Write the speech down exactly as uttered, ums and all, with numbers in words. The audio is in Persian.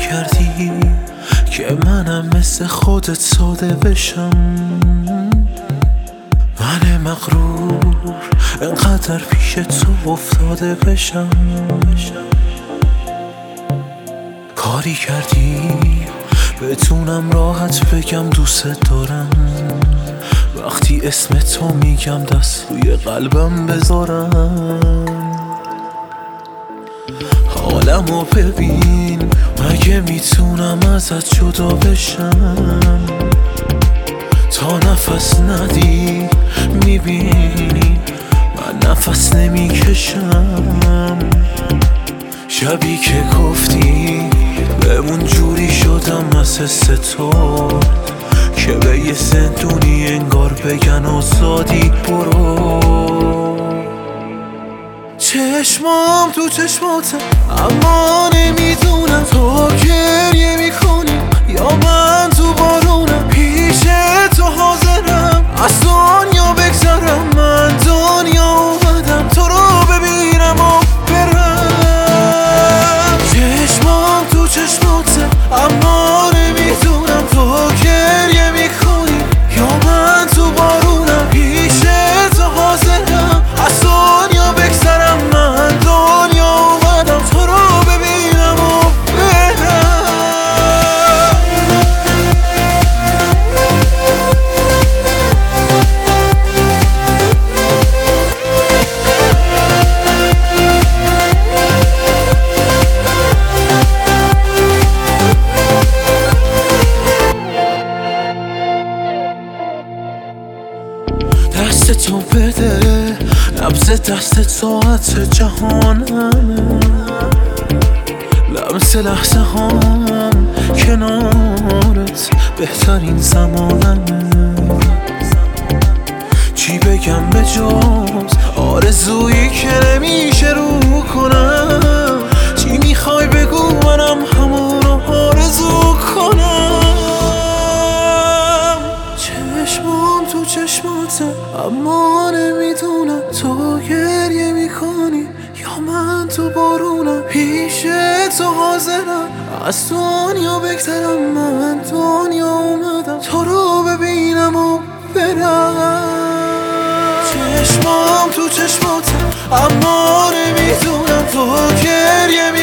کردی که منم مثل خودت ساده بشم. من مغرور انقدر پیش تو افتاده بشم. کاری کردی بتونم راحت بگم دوست دارم. وقتی اسم تو میگم دست روی قلبم بذارم. حالمو ببین، مگه میتونم ازت جدا بشم؟ تا نفس ندی میبینی من نفس نمیکشم. شبی که گفتی بمون جوری شدم از حس تو که به یه زندونی انگار بگن آزادی برو. چشمام تو چشماته اما نمیدونم تو گریه میکنی یا من تو بارونم. پیش تو حاضرم از دنیا بگذرم. من دنیا اومدم تو رو ببینم و برم. چشمام تو چشماته اما نمیدونم تو گریه میکنی یا من تو بارونم. پیش تو حاضرم از دنیا بگذرم. من دنیا اومدم تو رو ببینم و برم. دست تو بده، نبض دست ساعت جهانمه. لمس لحظه هام کنارت بهترین زمانمه. چی بگم به جز آرزویی که نمیشه رو کنم؟ چی میخوای بگو منم همونو آرزو کنم؟ چشمام تو چشماته اما نمیدونم تو گریه میکنی یا من تو بارونم. پیش تو حاضرم از دنیا بگذرم. من دنیا اومدم تو رو ببینم و برم. چشمام تو چشماته اما نمیدونم تو گریه میکنی